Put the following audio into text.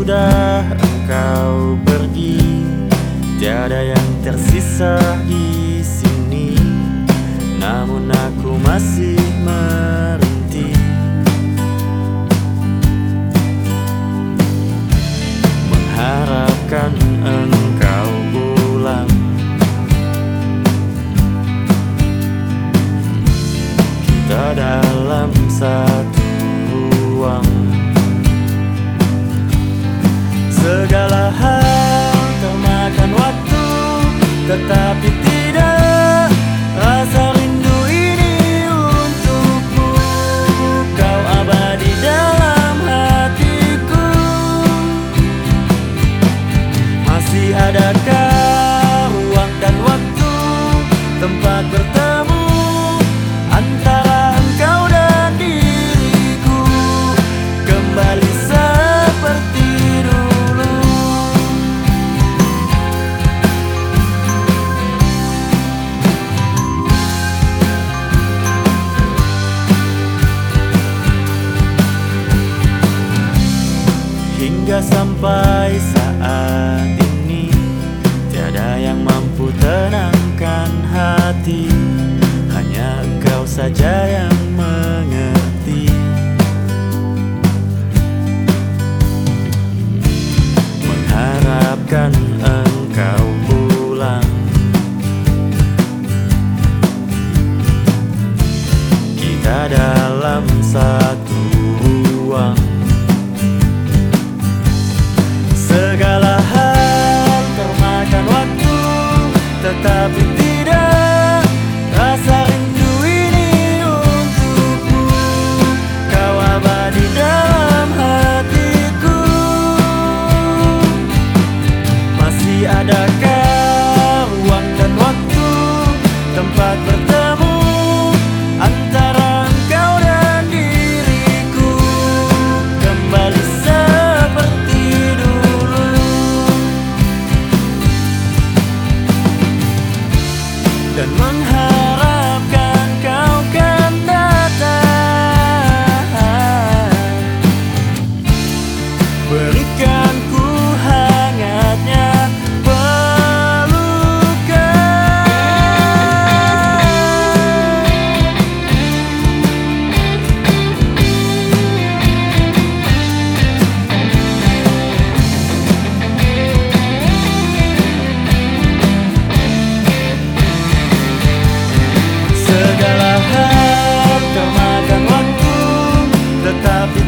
sudah engkau pergi, tiada yang tersisa di sini. Namun aku masih merintih, mengharapkan engkau pulang. Kita dalam satu ruang, segala hal termakan waktu, tetapi tidak rasa rindu ini untukmu. Kau abadi dalam hatiku. Masih adakah ruang dan waktu, tempat bertemu antara engkau dan diriku, kembali seperti dulu. Hingga sampai saat ini, tiada yang mampu tenangkan hati. Hanya engkau saja yang mengerti. Mengharapkan engkau pulang. Kita dalam satu ruang, segala hal termakan waktu, tetapi tidak rasa rindu ini untukmu. Kau abadi dalam hatiku. Masih adakah ruang dan waktu, tempat bertemu antara engkau dan diriku, kembali seperti dulu. Dan mengharapkan kau kan datang, berikan ku hangatnya segala hal termakan waktu, tetapi